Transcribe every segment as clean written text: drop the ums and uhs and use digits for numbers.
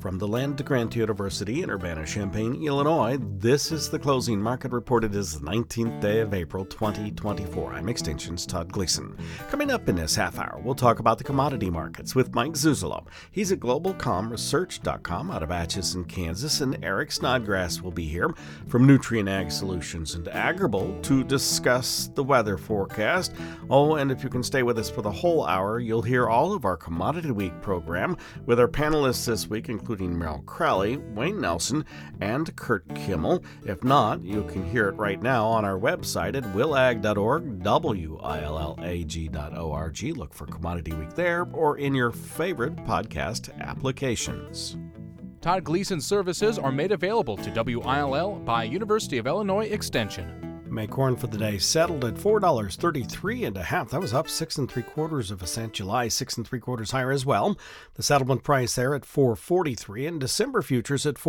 From the Land-Grant University in Urbana-Champaign, Illinois, this is the closing market report. It is the 19th day of April, 2024. I'm Extinction's Todd Gleason. Coming up in this half hour, we'll talk about the commodity markets with Mike Zuzolo. He's at GlobalCommResearch.com out of Atchison, Kansas, and Eric Snodgrass will be here from Nutrien Ag Solutions and Agrible to discuss the weather forecast. Oh, and if you can stay with us for the whole hour, you'll hear all of our Commodity Week program with our panelists this week, including Merrill Crowley, Wayne Nelson, and Kurt Kimmel. If not, you can hear it right now on our website at willag.org, willag.org. Look for Commodity Week there or in your favorite podcast applications. Todd Gleason's services are made available to WILL by University of Illinois Extension. May corn for the day settled at $4.33.5. That was up 6 3/4 cents. July 6 3/4 higher as well. The settlement price there at $4.43, and December futures at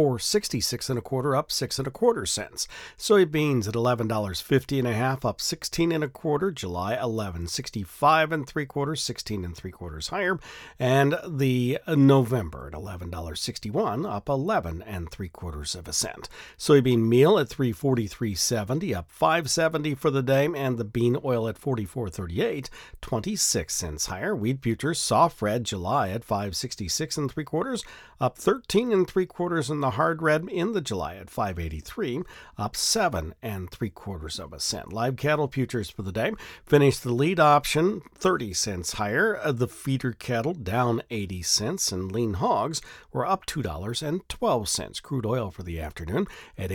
$4.66 up 6 1/4 cents. Soybeans at $11.50.5, up 16 1/4. July 11.65 3/4, 16 3/4 higher, and the November at $11.61, up 11 3/4 cents. Soybean meal at $3.43.70, up 5.70 for the day, and the bean oil at $44.38, 26 cents higher. Wheat futures soft red July at $5.66 3/4, up 13 3/4, and the hard red in the July at $5.83, up 7 3/4 cents. Live cattle futures for the day finished the lead option 30 cents higher. The feeder cattle down 80 cents, and lean hogs were up $2.12. Crude oil for the afternoon at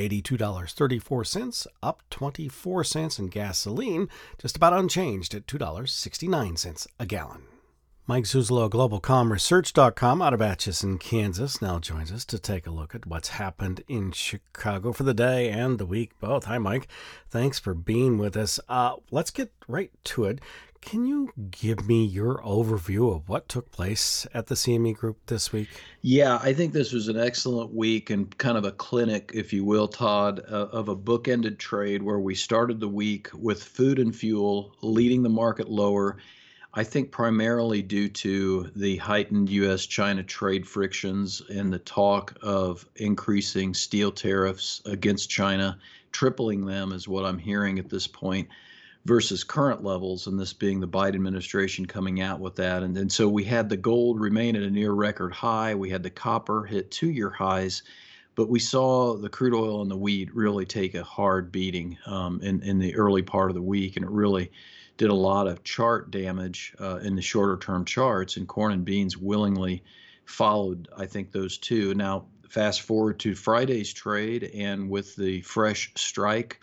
$82.34, up 24 cents, and gasoline just about unchanged at $2.69 a gallon. Mike Zuzolo, GlobalCommResearch.com out of Atchison, Kansas, now joins us to take a look at what's happened in Chicago for the day and the week both. Hi, Mike. Thanks for being with us. Let's get right to it. Can you give me your overview of what took place at the CME Group this week? Yeah, I think this was an excellent week and kind of a clinic, if you will, Todd, of a bookended trade where we started the week with food and fuel leading the market lower. I think primarily due to the heightened U.S.-China trade frictions and the talk of increasing steel tariffs against China, tripling them is what I'm hearing at this point, versus current levels, and this being the Biden administration coming out with that. And so we had the gold remain at a near record high. We had the copper hit 2-year highs, but we saw the crude oil and the wheat really take a hard beating in the early part of the week, and it really did a lot of chart damage in the shorter term charts, and corn and beans willingly followed, I think, those two. Now, fast forward to Friday's trade, and with the fresh strike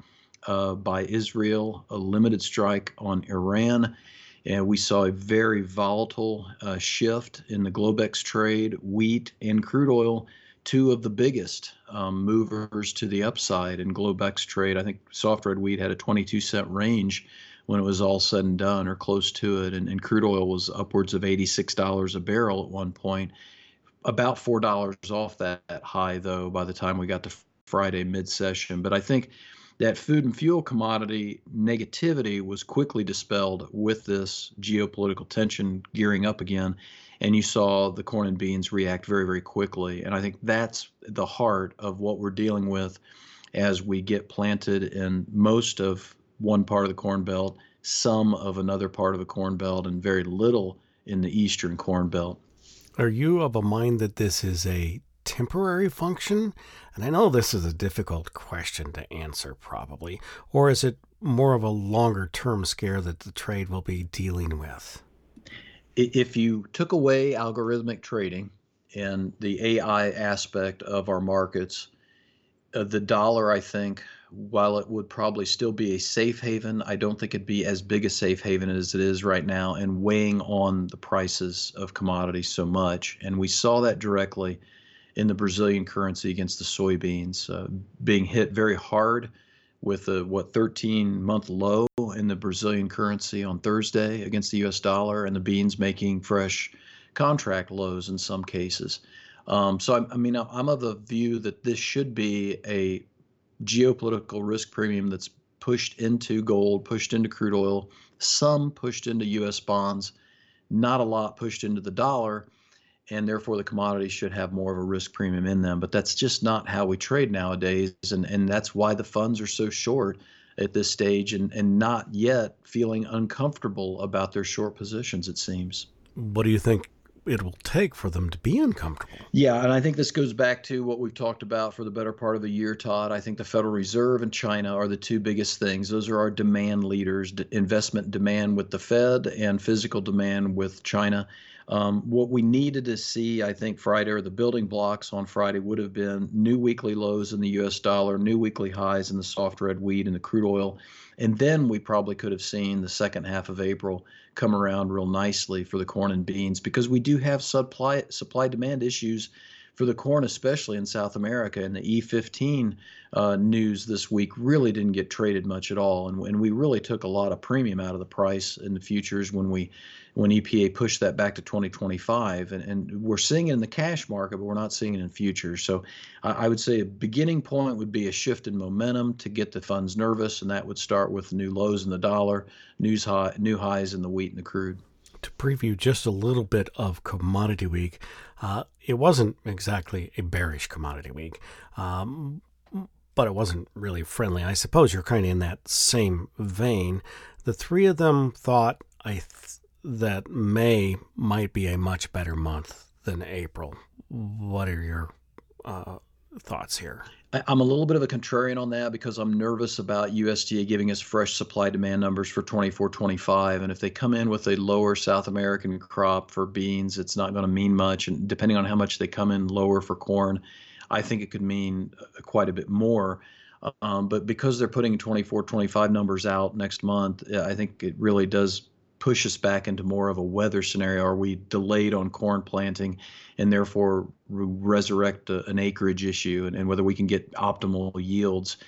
by Israel, a limited strike on Iran, and we saw a very volatile shift in the Globex trade. Wheat and crude oil, two of the biggest movers to the upside in Globex trade. I think soft red wheat had a 22-cent range when it was all said and done, or close to it, and crude oil was upwards of $86 a barrel at one point, about $4 off that high, though, by the time we got to Friday mid-session. But I think that food and fuel commodity negativity was quickly dispelled with this geopolitical tension gearing up again, and you saw the corn and beans react very, very quickly. And I think that's the heart of what we're dealing with as we get planted in most of one part of the Corn Belt, some of another part of the Corn Belt, and very little in the Eastern Corn Belt. Are you of a mind that this is a temporary function? And I know this is a difficult question to answer probably, or is it more of a longer term scare that the trade will be dealing with? If you took away algorithmic trading and the AI aspect of our markets, the dollar, I think, while it would probably still be a safe haven, I don't think it'd be as big a safe haven as it is right now, and weighing on the prices of commodities so much. And we saw that directly in the Brazilian currency against the soybeans, being hit very hard with a 13-month low in the Brazilian currency on Thursday against the U.S. dollar, and the beans making fresh contract lows in some cases. So I'm of the view that this should be a geopolitical risk premium that's pushed into gold, pushed into crude oil, some pushed into U.S. bonds, not a lot pushed into the dollar. and therefore the commodities should have more of a risk premium in them. But that's just not how we trade nowadays, and that's why the funds are so short at this stage and not yet feeling uncomfortable about their short positions, it seems. What do you think it will take for them to be uncomfortable? Yeah, and I think this goes back to what we've talked about for the better part of the year, Todd. I think the Federal Reserve and China are the two biggest things. Those are our demand leaders, investment demand with the Fed and physical demand with China. What we needed to see, I think, Friday, or the building blocks on Friday, would have been new weekly lows in the U.S. dollar, new weekly highs in the soft red wheat and the crude oil. And then we probably could have seen the second half of April come around real nicely for the corn and beans, because we do have supply demand issues for the corn, especially in South America. And the E15 news this week really didn't get traded much at all. And we really took a lot of premium out of the price in the futures when EPA pushed that back to 2025. And we're seeing it in the cash market, but we're not seeing it in futures. So I would say a beginning point would be a shift in momentum to get the funds nervous, and that would start with new lows in the dollar, new highs in the wheat and the crude. To preview just a little bit of Commodity Week, it wasn't exactly a bearish Commodity Week, but it wasn't really friendly. I suppose you're kind of in that same vein. The three of them thought that May might be a much better month than April. What are your thoughts here? I'm a little bit of a contrarian on that because I'm nervous about USDA giving us fresh supply demand numbers for 24-25. And if they come in with a lower South American crop for beans, it's not going to mean much. And depending on how much they come in lower for corn, I think it could mean quite a bit more. But because they're putting 24-25 numbers out next month, I think it really does push us back into more of a weather scenario. Are we delayed on corn planting and therefore resurrect an acreage issue, and whether we can get optimal yields?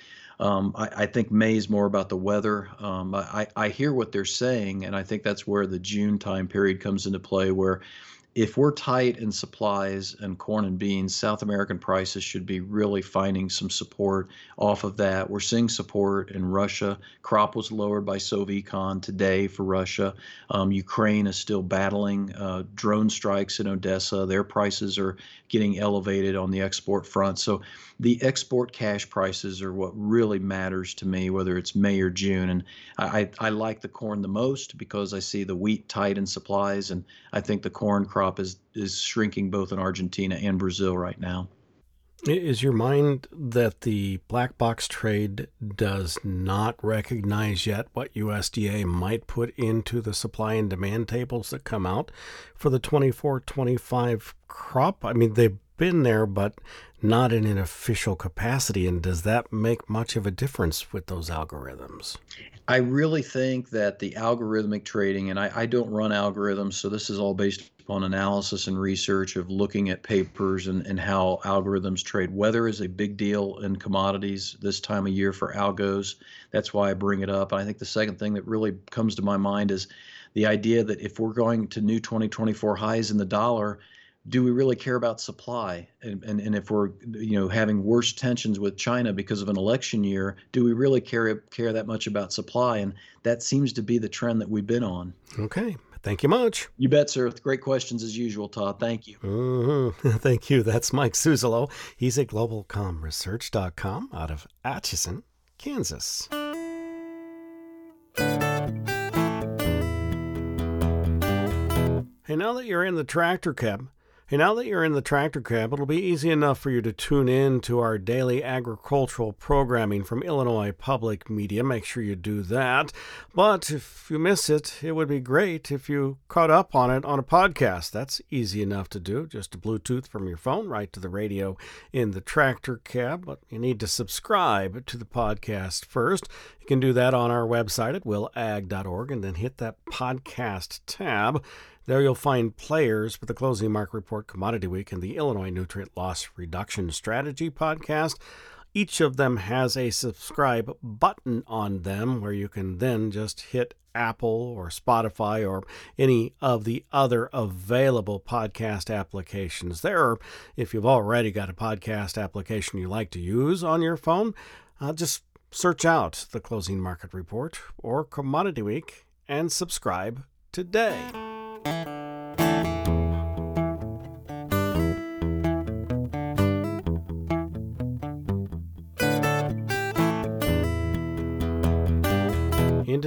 I think May is more about the weather. I hear what they're saying, and I think that's where the June time period comes into play, where if we're tight in supplies and corn and beans, South American prices should be really finding some support off of that. We're seeing support in Russia. Crop was lowered by Sovecon today for Russia. Ukraine is still battling drone strikes in Odessa. Their prices are getting elevated on the export front. So the export cash prices are what really matters to me, whether it's May or June. And I like the corn the most because I see the wheat tight in supplies, and I think the corn crop is shrinking both in Argentina and Brazil right now. Is your mind that the black box trade does not recognize yet what USDA might put into the supply and demand tables that come out for the 24-25 crop? I mean, they've been there, but not in an official capacity. And does that make much of a difference with those algorithms? I really think that the algorithmic trading, and I don't run algorithms, so this is all based upon analysis and research of looking at papers and how algorithms trade. Weather is a big deal in commodities this time of year for algos. That's why I bring it up. And I think the second thing that really comes to my mind is the idea that if we're going to new 2024 highs in the dollar, do we really care about supply? And if we're having worse tensions with China because of an election year, do we really care that much about supply? And that seems to be the trend that we've been on. Okay. Thank you much. You bet, sir. Great questions as usual, Todd. Thank you. Mm-hmm. Thank you. That's Mike Suzzalo. He's at GlobalComResearch.com out of Atchison, Kansas. Hey, now that you're in the tractor cab, it'll be easy enough for you to tune in to our daily agricultural programming from Illinois Public Media. Make sure you do that. But if you miss it, it would be great if you caught up on it on a podcast. That's easy enough to do. Just a Bluetooth from your phone right to the radio in the tractor cab. But you need to subscribe to the podcast first. You can do that on our website at willag.org and then hit that podcast tab. There you'll find players for the Closing Market Report, Commodity Week, and the Illinois Nutrient Loss Reduction Strategy podcast. Each of them has a subscribe button on them where you can then just hit Apple or Spotify or any of the other available podcast applications there. If you've already got a podcast application you like to use on your phone, just search out the Closing Market Report or Commodity Week and subscribe today.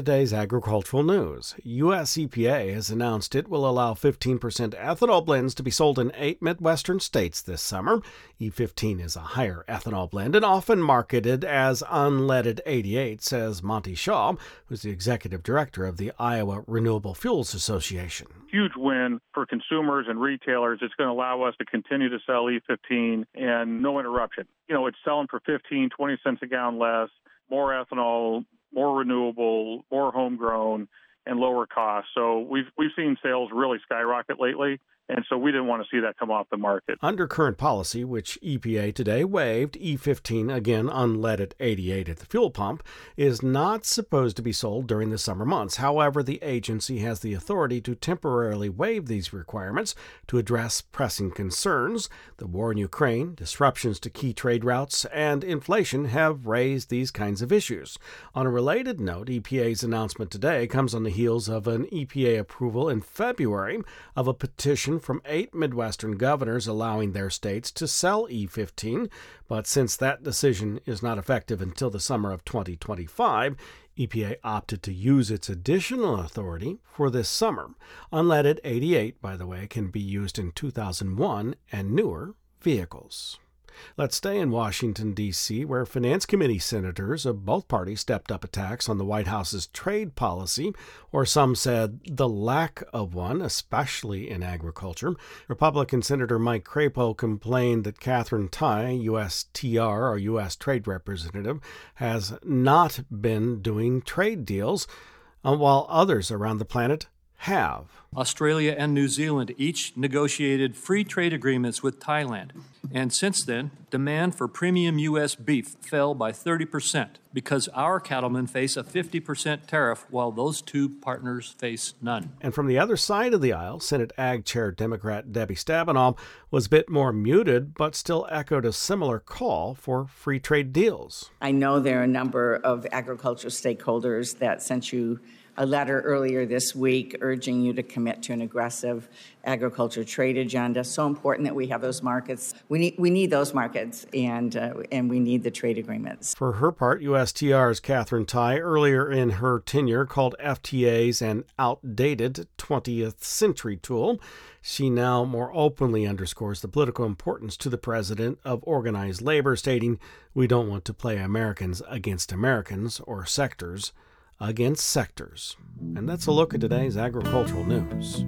today's agricultural news. U.S. EPA has announced it will allow 15% ethanol blends to be sold in 8 Midwestern states this summer. E15 is a higher ethanol blend and often marketed as unleaded 88, says Monty Shaw, who's the executive director of the Iowa Renewable Fuels Association. Huge win for consumers and retailers. It's going to allow us to continue to sell E15 and no interruption. It's selling for 15, 20 cents a gallon less, more ethanol, more renewable, more homegrown, and lower cost. So we've seen sales really skyrocket lately, and so we didn't want to see that come off the market. Under current policy, which EPA today waived, E15, again unleaded 88 at the fuel pump, is not supposed to be sold during the summer months. However, the agency has the authority to temporarily waive these requirements to address pressing concerns. The war in Ukraine, disruptions to key trade routes, and inflation have raised these kinds of issues. On a related note, EPA's announcement today comes on the heels of an EPA approval in February of a petition from 8 Midwestern governors allowing their states to sell E15, but since that decision is not effective until the summer of 2025, EPA opted to use its additional authority for this summer. Unleaded 88, by the way, can be used in 2001 and newer vehicles. Let's stay in Washington, D.C., where Finance Committee senators of both parties stepped up attacks on the White House's trade policy, or some said the lack of one, especially in agriculture. Republican Senator Mike Crapo complained that Katherine Tai, USTR, or U.S. Trade Representative, has not been doing trade deals, while others around the planet have. Australia and New Zealand each negotiated free trade agreements with Thailand. And since then, demand for premium U.S. beef fell by 30% because our cattlemen face a 50% tariff while those two partners face none. And from the other side of the aisle, Senate Ag Chair Democrat Debbie Stabenow was a bit more muted, but still echoed a similar call for free trade deals. I know there are a number of agricultural stakeholders that sent you a letter earlier this week urging you to commit to an aggressive agriculture trade agenda. So important that we have those markets. We need those markets, and we need the trade agreements. For her part, USTR's Katherine Tai earlier in her tenure called FTAs an outdated 20th century tool. She now more openly underscores the political importance to the president of organized labor, stating, "We don't want to play Americans against Americans or sectors against sectors." And that's a look at today's agricultural news.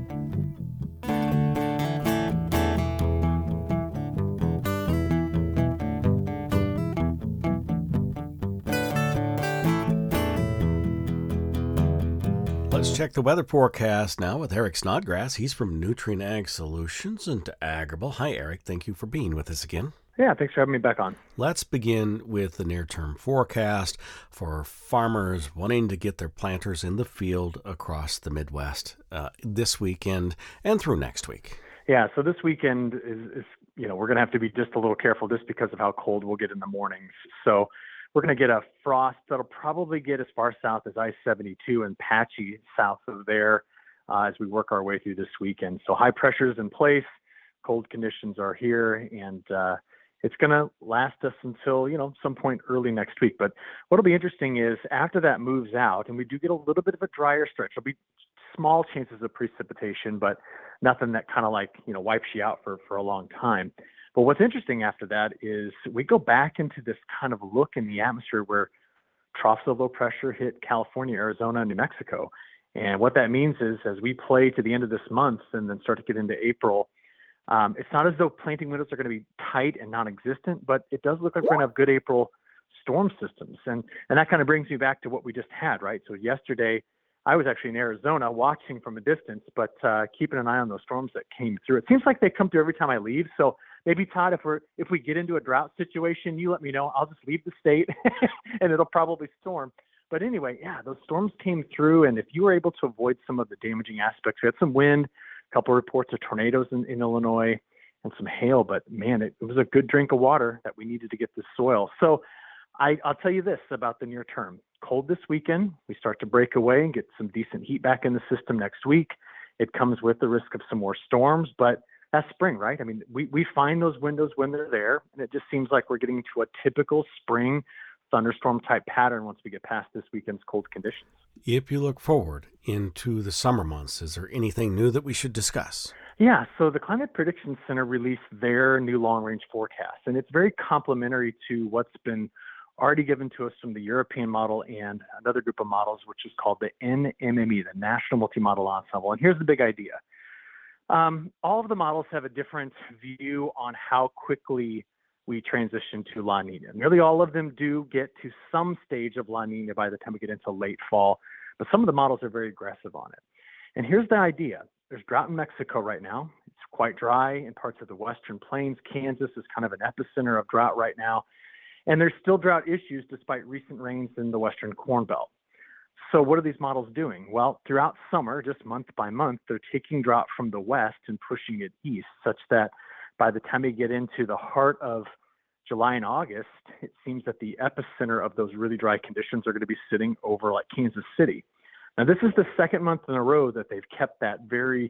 Let's check the weather forecast now with Eric Snodgrass. He's from Nutrien Ag Solutions and Agrible. Hi, Eric. Thank you for being with us again. Yeah, thanks for having me back on. Let's begin with the near-term forecast for farmers wanting to get their planters in the field across the Midwest this weekend and through next week. Yeah, so this weekend is we're going to have to be just a little careful just because of how cold we'll get in the mornings. So we're going to get a frost that'll probably get as far south as I-72 and patchy south of there as we work our way through this weekend. So high pressure is in place, cold conditions are here, and it's going to last us until, some point early next week. But what'll be interesting is after that moves out and we do get a little bit of a drier stretch, there'll be small chances of precipitation, but nothing that kind of wipes you out for a long time. But what's interesting after that is we go back into this kind of look in the atmosphere where troughs of low pressure hit California, Arizona, and New Mexico. And what that means is as we play to the end of this month and then start to get into April, it's not as though planting windows are going to be tight and non-existent, but it does look like we're going to have good April storm systems. And that kind of brings me back to what we just had, right? So yesterday, I was actually in Arizona watching from a distance, but keeping an eye on those storms that came through. It seems like they come through every time I leave. So maybe, Todd, if we get into a drought situation, you let me know. I'll just leave the state and it'll probably storm. But anyway, yeah, those storms came through. And if you were able to avoid some of the damaging aspects, we had some wind, a couple of reports of tornadoes in Illinois, and some hail. But man, it was a good drink of water that we needed to get this soil. So I'll tell you this about the near term. Cold this weekend. We start to break away and get some decent heat back in the system next week. It comes with the risk of some more storms, but that's spring, right? I mean, we find those windows when they're there, and it just seems like we're getting to a typical spring thunderstorm type pattern once we get past this weekend's cold conditions. If you look forward into the summer months, is there anything new that we should discuss? Yeah, so the Climate Prediction Center released their new long-range forecast, and it's very complementary to what's been already given to us from the European model and another group of models, which is called the NMME, the National Multi-Model Ensemble. And here's the big idea. All of the models have a different view on how quickly we transition to La Nina. Nearly all of them do get to some stage of La Nina by the time we get into late fall, but some of the models are very aggressive on it. And here's the idea. There's drought in Mexico right now. It's quite dry in parts of the Western Plains. Kansas is kind of an epicenter of drought right now. And there's still drought issues despite recent rains in the Western Corn Belt. So what are these models doing? Well, throughout summer, just month by month, they're taking drought from the west and pushing it east, such that by the time we get into the heart of July and August, it seems that the epicenter of those really dry conditions are going to be sitting over like Kansas City. Now, this is the second month in a row that they've kept that very,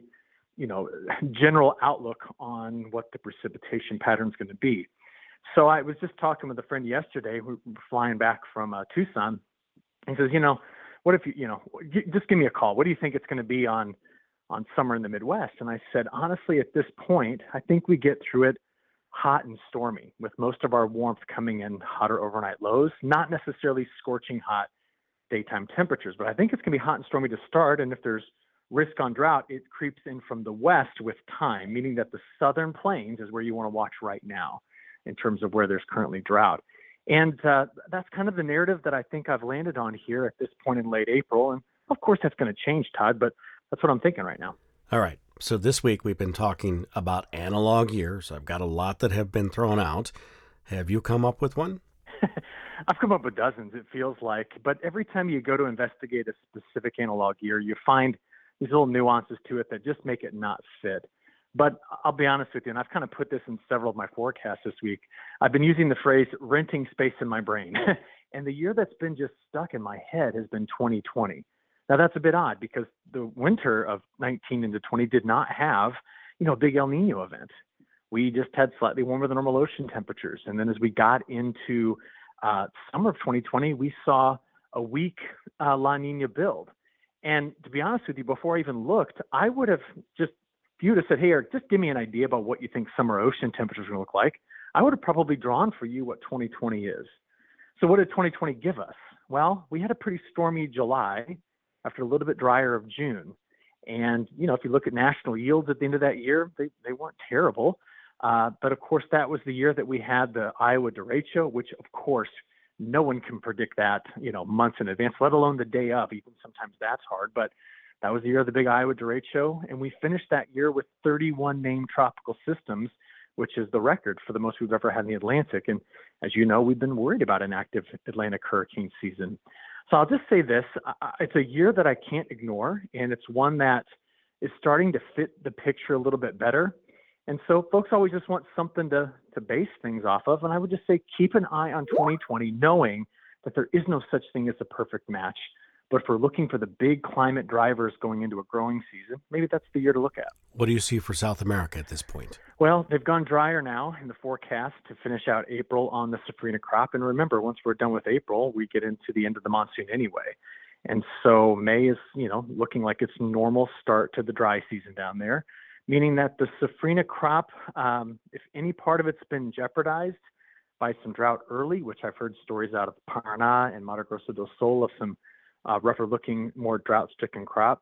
general outlook on what the precipitation pattern is going to be. So I was just talking with a friend yesterday who were flying back from Tucson. He says, what if just give me a call. What do you think it's going to be on summer in the Midwest? And I said, honestly, at this point, I think we get through it hot and stormy, with most of our warmth coming in hotter overnight lows, not necessarily scorching hot daytime temperatures, but I think it's going to be hot and stormy to start. And if there's risk on drought, it creeps in from the west with time, meaning that the southern plains is where you want to watch right now in terms of where there's currently drought. And that's kind of the narrative that I think I've landed on here at this point in late April. And of course, that's going to change, Todd, but that's what I'm thinking right now. All right. So this week we've been talking about analog years. I've got a lot that have been thrown out. Have you come up with one? I've come up with dozens, it feels like. But every time you go to investigate a specific analog year, you find these little nuances to it that just make it not fit. But I'll be honest with you, and I've kind of put this in several of my forecasts this week. I've been using the phrase renting space in my brain. And the year that's been just stuck in my head has been 2020. Now, that's a bit odd because the winter of 19 into 20 did not have, a big El Nino event. We just had slightly warmer than normal ocean temperatures. And then as we got into summer of 2020, we saw a weak La Nina build. And to be honest with you, before I even looked, I would have just, if you would have said, hey, Eric, just give me an idea about what you think summer ocean temperatures are going to look like, I would have probably drawn for you what 2020 is. So what did 2020 give us? Well, we had a pretty stormy July after a little bit drier of June. And, if you look at national yields at the end of that year, they weren't terrible. But of course, that was the year that we had the Iowa derecho, which of course, no one can predict that, months in advance, let alone the day of. Even sometimes that's hard. But that was the year of the big Iowa derecho. And we finished that year with 31 named tropical systems, which is the record for the most we've ever had in the Atlantic. And as you know, we've been worried about an active Atlantic hurricane season. So I'll just say this, it's a year that I can't ignore, and it's one that is starting to fit the picture a little bit better. And so folks always just want something to base things off of. And I would just say, keep an eye on 2020, knowing that there is no such thing as a perfect match. But if we're looking for the big climate drivers going into a growing season, maybe that's the year to look at. What do you see for South America at this point? Well, they've gone drier now in the forecast to finish out April on the safrinha crop. And remember, once we're done with April, we get into the end of the monsoon anyway. And so May is, looking like it's normal start to the dry season down there, meaning that the safrinha crop, if any part of it's been jeopardized by some drought early, which I've heard stories out of Paraná and Mato Grosso do Sul of some rougher looking, more drought-stricken crop,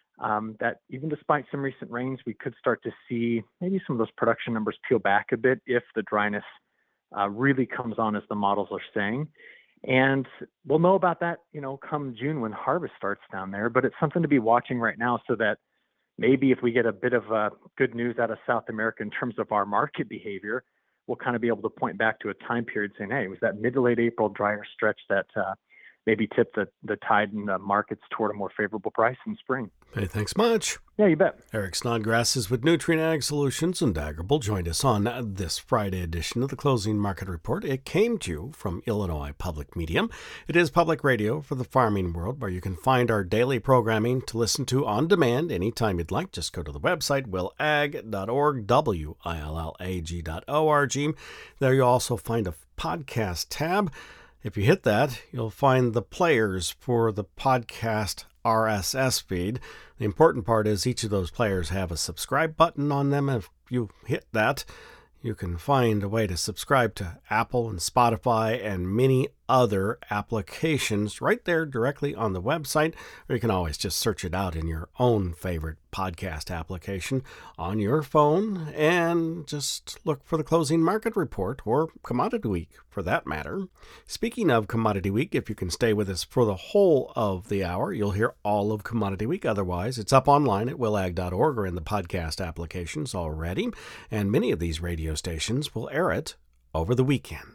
that even despite some recent rains, we could start to see maybe some of those production numbers peel back a bit if the dryness really comes on as the models are saying. And we'll know about that, come June when harvest starts down there. But it's something to be watching right now so that maybe if we get a bit of good news out of South America in terms of our market behavior, we'll kind of be able to point back to a time period saying, hey, it was that mid to late April drier stretch that maybe tip the tide in the markets toward a more favorable price in spring. Hey, thanks much. Yeah, you bet. Eric Snodgrass is with Nutrien Ag Solutions, and Daggerable joined us on this Friday edition of the Closing Market Report. It came to you from Illinois Public Media. It is public radio for the farming world, where you can find our daily programming to listen to on demand anytime you'd like. Just go to the website, willag.org, willag.org. There you'll also find a podcast tab. If you hit that, you'll find the players for the podcast RSS feed. The important part is each of those players have a subscribe button on them. If you hit that, you can find a way to subscribe to Apple and Spotify and many other applications right there directly on the website, or you can always just search it out in your own favorite podcast application on your phone and just look for the closing market report or Commodity Week for that matter. Speaking of Commodity Week, if you can stay with us for the whole of the hour, you'll hear all of Commodity Week. Otherwise, it's up online at willag.org or in the podcast applications already, and many of these radio stations will air it over the weekend.